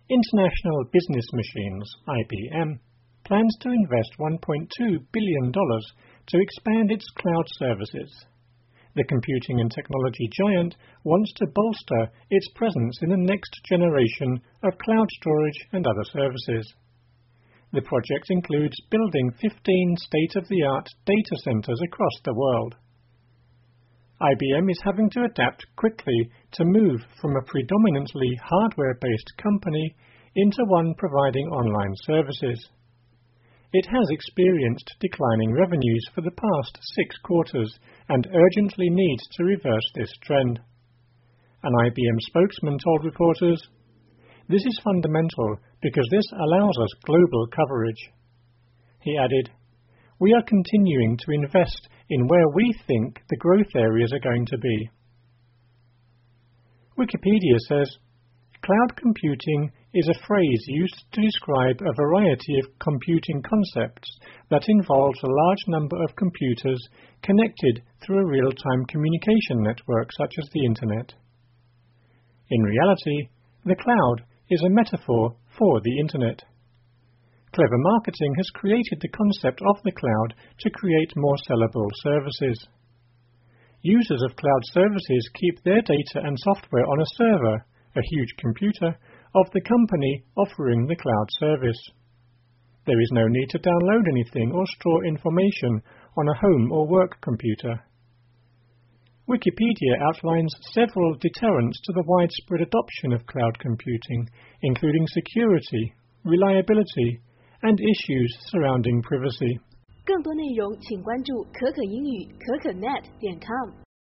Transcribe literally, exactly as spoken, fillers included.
International Business Machines, I B M, plans to invest one point two billion dollars to expand its cloud services. The computing and technology giant wants to bolster its presence in the next generation of cloud storage and other services. The project includes building fifteen state-of-the-art data centers across the world. I B M is having to adapt quickly to move from a predominantly hardware-based company into one providing online services. It has experienced declining revenues for the past six quarters and urgently needs to reverse this trend. An I B M spokesman told reporters, "This is fundamental because this allows us global coverage." He added, "We are continuing to invest in where we think the growth areas are going to be." Wikipedia says, "Cloud computing is a phrase used to describe a variety of computing concepts that involves a large number of computers connected through a real-time communication network such as the Internet." In reality, the cloud is a metaphor for the Internet. Clever marketing has created the concept of the cloud to create more sellable services. Users of cloud services keep their data and software on a server, a huge computer, of the company offering the cloud service. There is no need to download anything or store information on a home or work computer. Wikipedia outlines several deterrents to the widespread adoption of cloud computing, including security, reliability, and issues surrounding privacy. 更多内容请关注可可英语可可 net 点 com。